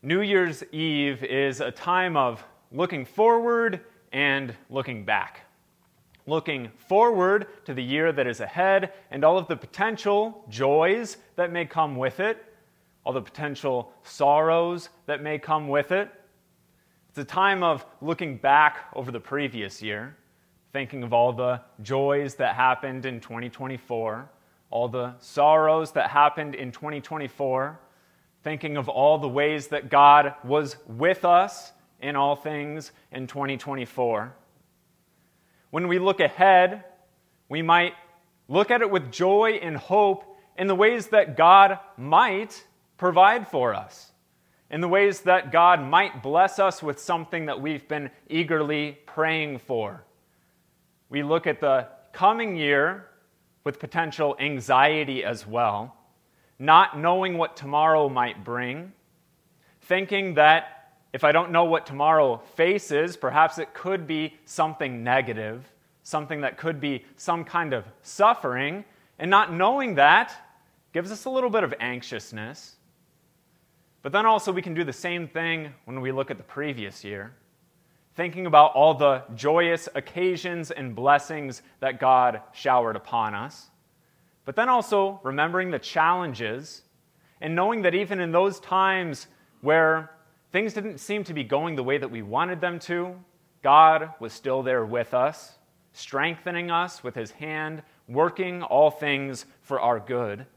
New Year's Eve is a time of looking forward and looking back. Looking forward to the year that is ahead and all of the potential joys that may come with it, all the potential sorrows that may come with it. It's a time of looking back over the previous year, thinking of all the joys that happened in 2024, all the sorrows that happened in 2024, thinking of all the ways that God was with us in all things in 2024. When we look ahead, we might look at it with joy and hope in the ways that God might provide for us, in the ways that God might bless us with something that we've been eagerly praying for. We look at the coming year with potential anxiety as well, not knowing what tomorrow might bring, thinking that if I don't know what tomorrow faces, perhaps it could be something negative, something that could be some kind of suffering, and not knowing that gives us a little bit of anxiousness. But then also we can do the same thing when we look at the previous year, thinking about all the joyous occasions and blessings that God showered upon us. But then also remembering the challenges and knowing that even in those times where things didn't seem to be going the way that we wanted them to, God was still there with us, strengthening us with His hand, working all things for our good.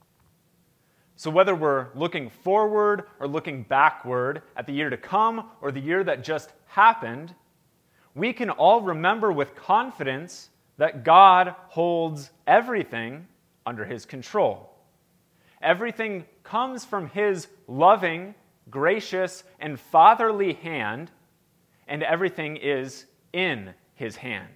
So whether we're looking forward or looking backward at the year to come or the year that just happened, we can all remember with confidence that God holds everything under His control. Everything comes from His loving, gracious, and fatherly hand, and everything is in His hand.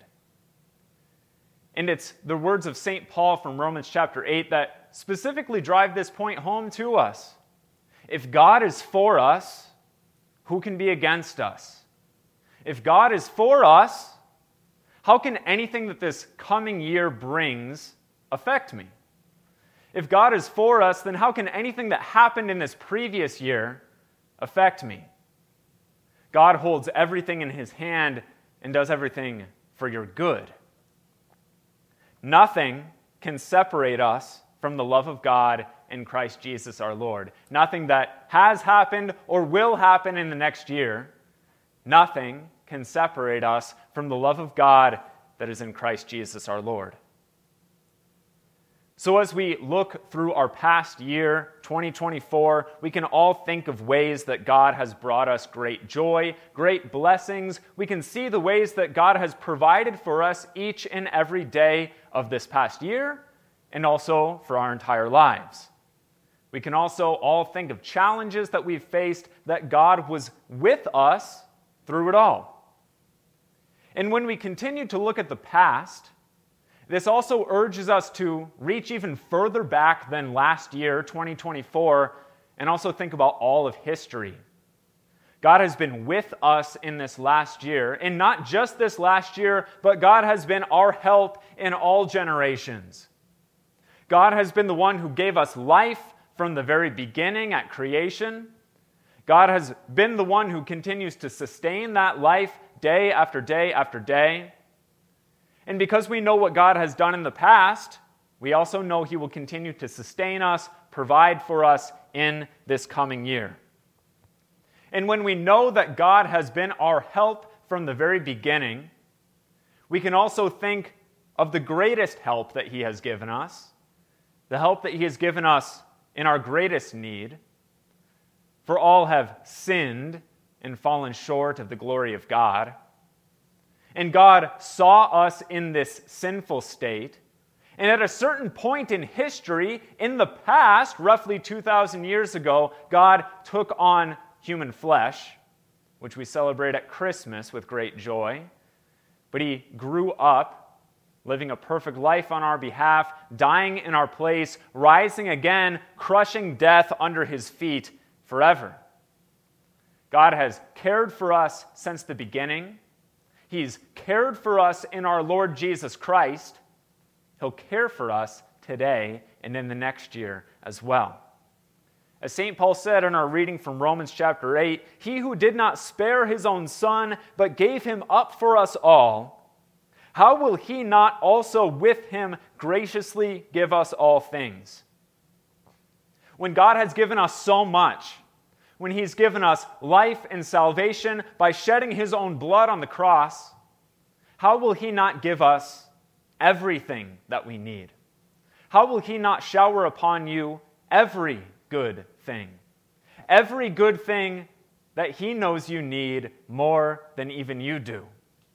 And it's the words of St. Paul from Romans chapter 8 that specifically drive this point home to us. If God is for us, who can be against us? If God is for us, how can anything that this coming year brings affect me? If God is for us, then how can anything that happened in this previous year affect me? God holds everything in His hand and does everything for your good. Nothing can separate us from the love of God in Christ Jesus our Lord. Nothing that has happened or will happen in the next year, nothing can separate us from the love of God that is in Christ Jesus our Lord. So as we look through our past year, 2024, we can all think of ways that God has brought us great joy, great blessings. We can see the ways that God has provided for us each and every day of this past year, and also for our entire lives. We can also all think of challenges that we've faced that God was with us through it all. And when we continue to look at the past, this also urges us to reach even further back than last year, 2024, and also think about all of history. God has been with us in this last year, and not just this last year, but God has been our help in all generations. God has been the one who gave us life from the very beginning at creation. God has been the one who continues to sustain that life day after day after day. And because we know what God has done in the past, we also know He will continue to sustain us, provide for us in this coming year. And when we know that God has been our help from the very beginning, we can also think of the greatest help that He has given us, the help that He has given us in our greatest need. For all have sinned and fallen short of the glory of God. And God saw us in this sinful state, and at a certain point in history, in the past, roughly 2,000 years ago, God took on human flesh, which we celebrate at Christmas with great joy. But He grew up, living a perfect life on our behalf, dying in our place, rising again, crushing death under His feet forever. God has cared for us since the beginning. He's cared for us in our Lord Jesus Christ. He'll care for us today and in the next year as well. As St. Paul said in our reading from Romans chapter 8, he who did not spare his own son, but gave him up for us all, how will he not also with him graciously give us all things? When God has given us so much, when he's given us life and salvation by shedding his own blood on the cross, how will he not give us everything that we need? How will he not shower upon you every good thing? Every good thing that he knows you need more than even you do.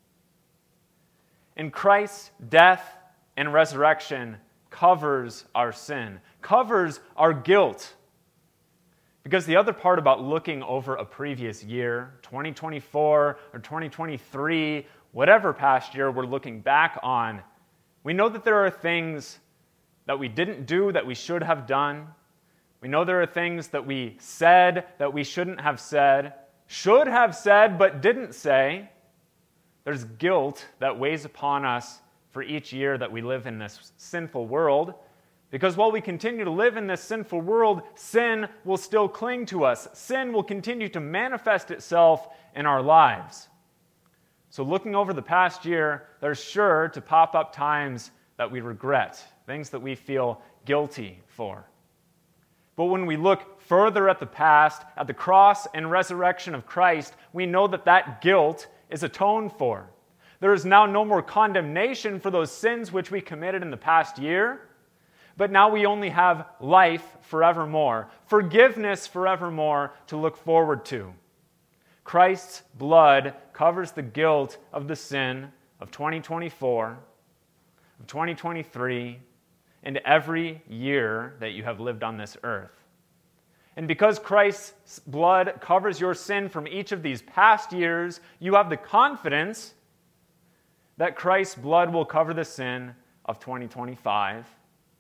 And Christ's death and resurrection covers our sin, covers our guilt. Because the other part about looking over a previous year, 2024 or 2023, whatever past year we're looking back on, we know that there are things that we didn't do that we should have done. We know there are things that we said that we shouldn't have said, should have said but didn't say. There's guilt that weighs upon us for each year that we live in this sinful world, because while we continue to live in this sinful world, sin will still cling to us. Sin will continue to manifest itself in our lives. So looking over the past year, there's sure to pop up times that we regret, things that we feel guilty for. But when we look further at the past, at the cross and resurrection of Christ, we know that that guilt is atoned for. There is now no more condemnation for those sins which we committed in the past year, but now we only have life forevermore, forgiveness forevermore to look forward to. Christ's blood covers the guilt of the sin of 2024, of 2023, and every year that you have lived on this earth. And because Christ's blood covers your sin from each of these past years, you have the confidence that Christ's blood will cover the sin of 2025.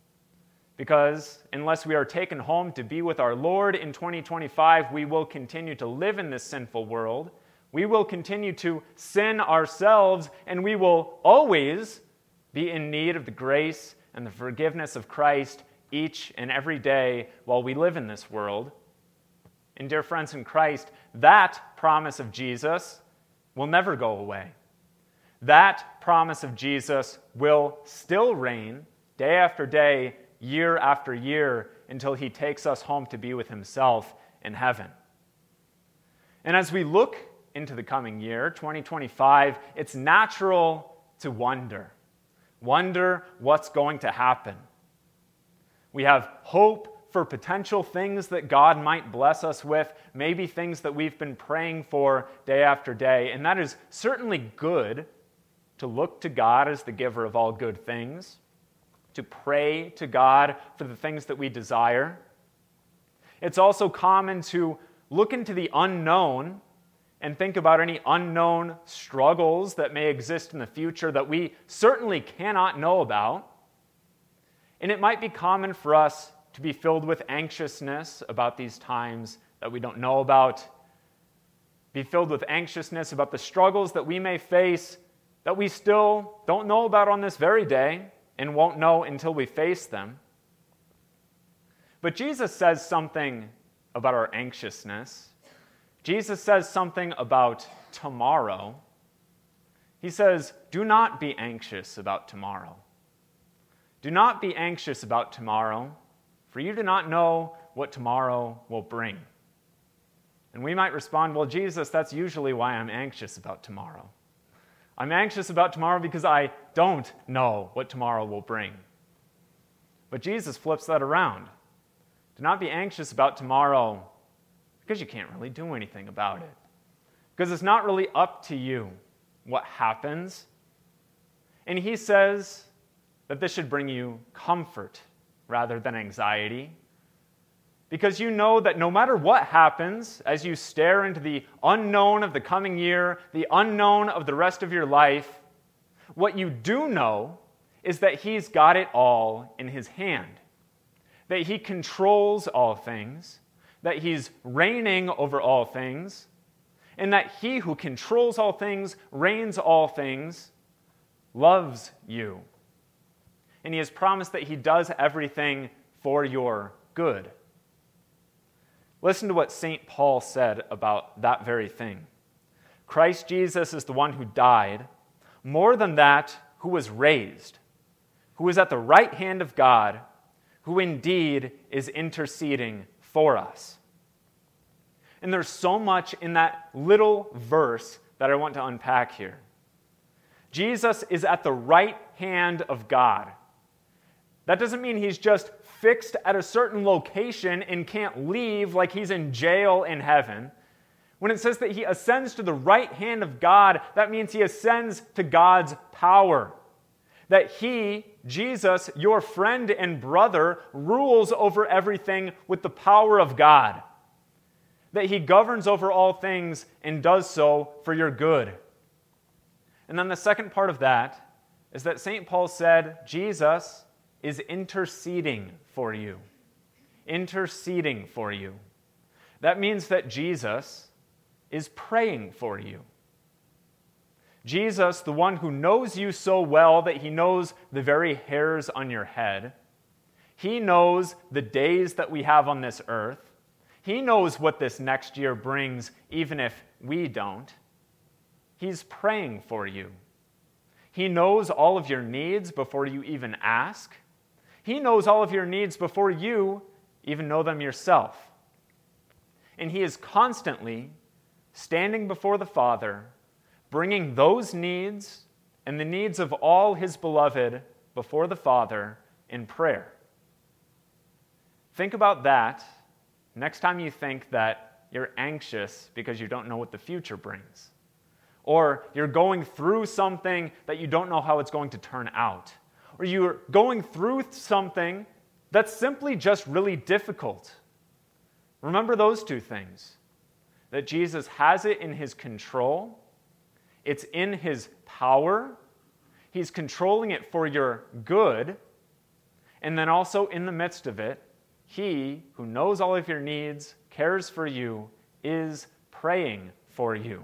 Because unless we are taken home to be with our Lord in 2025, we will continue to live in this sinful world. We will continue to sin ourselves, and we will always be in need of the grace and the forgiveness of Christ each and every day while we live in this world. And dear friends in Christ, that promise of Jesus will never go away. That promise of Jesus will still reign day after day, year after year, until he takes us home to be with himself in heaven. And as we look into the coming year, 2025, it's natural to wonder what's going to happen. We have hope for potential things that God might bless us with, maybe things that we've been praying for day after day, and that is certainly good to look to God as the giver of all good things, to pray to God for the things that we desire. It's also common to look into the unknown and think about any unknown struggles that may exist in the future that we certainly cannot know about. And it might be common for us to be filled with anxiousness about these times that we don't know about, be filled with anxiousness about the struggles that we may face that we still don't know about on this very day and won't know until we face them. But Jesus says something about our anxiousness. Jesus says something about tomorrow. He says, do not be anxious about tomorrow. Do not be anxious about tomorrow, for you do not know what tomorrow will bring. And we might respond, well, Jesus, that's usually why I'm anxious about tomorrow. I'm anxious about tomorrow because I don't know what tomorrow will bring. But Jesus flips that around. Do not be anxious about tomorrow because you can't really do anything about it. Because it's not really up to you what happens. And he says that this should bring you comfort rather than anxiety. Because you know that no matter what happens, as you stare into the unknown of the coming year, the unknown of the rest of your life, what you do know is that he's got it all in his hand. That he controls all things, that he's reigning over all things, and that he who controls all things, reigns all things, loves you. And he has promised that he does everything for your good. Listen to what St. Paul said about that very thing. Christ Jesus is the one who died, more than that, who was raised, who is at the right hand of God, who indeed is interceding for us. And there's so much in that little verse that I want to unpack here. Jesus is at the right hand of God. That doesn't mean he's just fixed at a certain location and can't leave like he's in jail in heaven. When it says that he ascends to the right hand of God, that means he ascends to God's power. That he, Jesus, your friend and brother, rules over everything with the power of God. That he governs over all things and does so for your good. And then the second part of that is that St. Paul said Jesus is interceding for you. Interceding for you. That means that Jesus is praying for you. Jesus, the one who knows you so well that he knows the very hairs on your head, he knows the days that we have on this earth. He knows what this next year brings, even if we don't. He's praying for you. He knows all of your needs before you even ask. He knows all of your needs before you even know them yourself. And he is constantly standing before the Father, bringing those needs and the needs of all his beloved before the Father in prayer. Think about that next time you think that you're anxious because you don't know what the future brings. Or you're going through something that you don't know how it's going to turn out. Or you're going through something that's simply just really difficult. Remember those two things. That Jesus has it in his control. It's in his power. He's controlling it for your good. And then also in the midst of it, he who knows all of your needs, cares for you, is praying for you.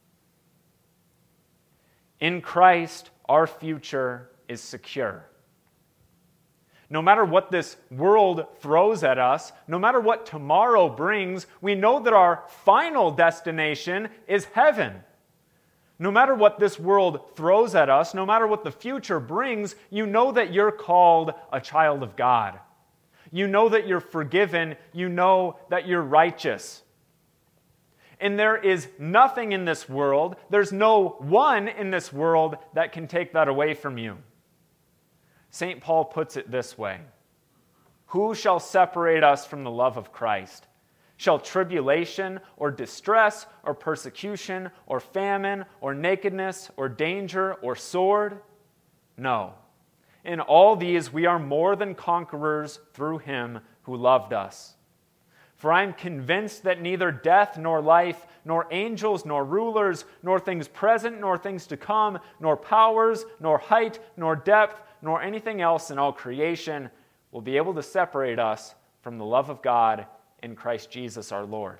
In Christ, our future is secure. No matter what this world throws at us, no matter what tomorrow brings, we know that our final destination is heaven. No matter what this world throws at us, no matter what the future brings, you know that you're called a child of God. You know that you're forgiven. You know that you're righteous. And there is nothing in this world, there's no one in this world that can take that away from you. St. Paul puts it this way: who shall separate us from the love of Christ? Shall tribulation or distress or persecution or famine or nakedness or danger or sword? No. In all these we are more than conquerors through him who loved us. For I am convinced that neither death nor life, nor angels nor rulers, nor things present nor things to come, nor powers, nor height, nor depth, nor anything else in all creation will be able to separate us from the love of God in Christ Jesus our Lord.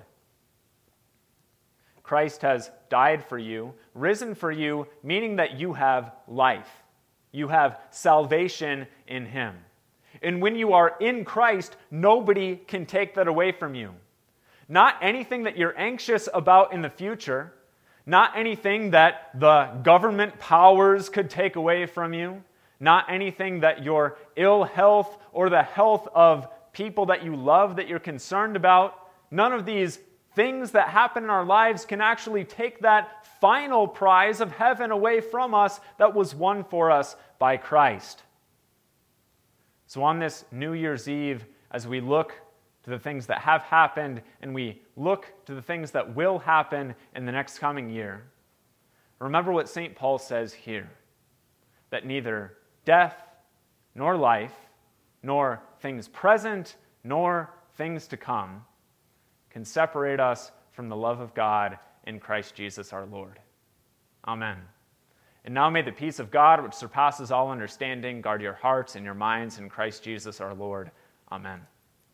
Christ has died for you, risen for you, meaning that you have life. You have salvation in him. And when you are in Christ, nobody can take that away from you. Not anything that you're anxious about in the future, not anything that the government powers could take away from you, not anything that your ill health or the health of people that you love that you're concerned about. None of these things that happen in our lives can actually take that final prize of heaven away from us that was won for us by Christ. So on this New Year's Eve, as we look to the things that have happened and we look to the things that will happen in the next coming year, remember what St. Paul says here, that neither death nor life, nor things present nor things to come can separate us from the love of God in Christ Jesus our Lord. Amen. And now may the peace of God, which surpasses all understanding, guard your hearts and your minds in Christ Jesus our Lord. Amen.